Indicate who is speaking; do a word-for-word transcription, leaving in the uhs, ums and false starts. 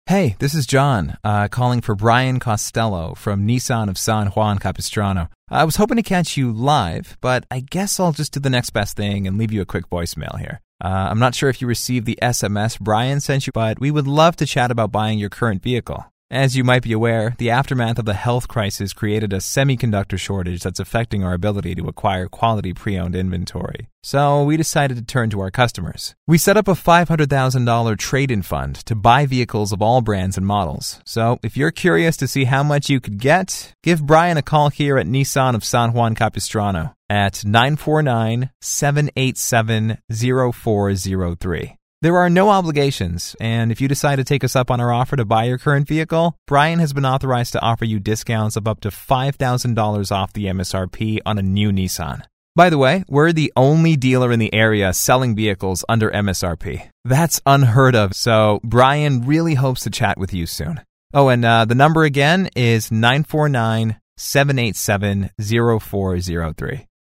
Speaker 1: Hey, this is John, uh, calling for Brian Costello from Nissan of San Juan Capistrano. I was hoping to catch you live, but I guess I'll just do the next best thing and leave you a quick voicemail here. Uh, I'm not sure if you received the S M S Brian sent you, but we would love to chat about buying your current vehicle. As you might be aware, the aftermath of the health crisis created a semiconductor shortage that's affecting our ability to acquire quality pre-owned inventory. So we decided to turn to our customers. We set up a five hundred thousand dollars trade-in fund to buy vehicles of all brands and models. So if you're curious to see how much you could get, give Brian a call here at Nissan of San Juan Capistrano at nine four nine, seven eight seven, zero four zero three. There are no obligations, and if you decide to take us up on our offer to buy your current vehicle, Brian has been authorized to offer you discounts of up to five thousand dollars off the M S R P on a new Nissan. By the way, we're the only dealer in the area selling vehicles under M S R P. That's unheard of, so Brian really hopes to chat with you soon. Oh, and uh, the number again is nine four nine, seven eight seven, zero four zero three.